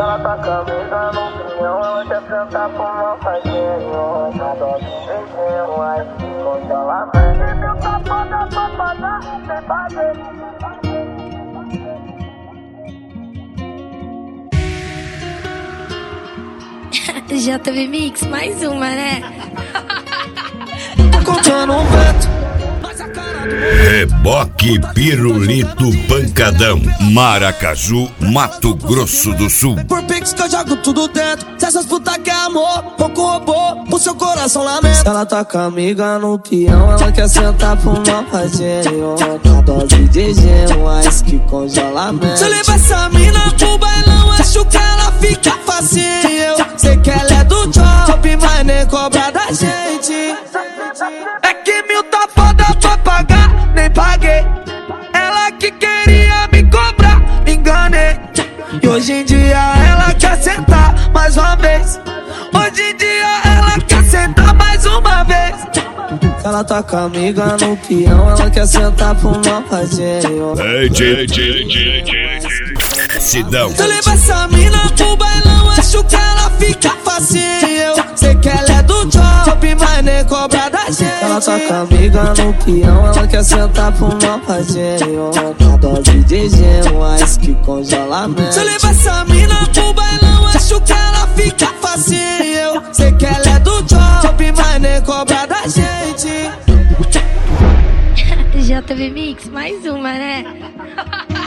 ela tá camisa no pinhão, ela quer sentar pro meu faquinho. Na dose de beijinho, ai, congelamento. E meu safada pra pagar, sem fazer. JB Mix, mais uma, né? Tô contando um vento. Reboque Pirulito Pancadão, Maracaju, Mato Grosso do Sul. Por Pix que eu jogo tudo dentro. Se essas puta quer amor, pouco robô, o seu coração lamenta. Ela tá com a amiga no peão, ela quer sentar pro mal fazinho. Na dose de gelo, ice que congelamento. Se eu levar essa mina pro bailão, acho que ela fica facinho. Sei que ela é do job, mas nem cobra da gente. É que mil tá foda pra pagar, nem paguei. Ela que queria me cobrar, me enganei. E hoje em dia ela quer sentar mais uma vez. Hoje em dia ela quer sentar mais uma vez. Ela tá com a amiga no peão, ela quer sentar pro mal fazinho. Sidão. Se eu levar essa mina pro bailão, acho que ela fica facinho. Sei que ela é do job, mas nem cobra da gente. Ela tá com a amiga no peão, ela quer sentar pro mal fazinho. Na dose de gelo, ice que congelamento. Se eu levar essa mina pro bailão, acho que ela fica facinho. Sei que ela é do job, mas nem cobra da gente. JB Mix, mais uma, né?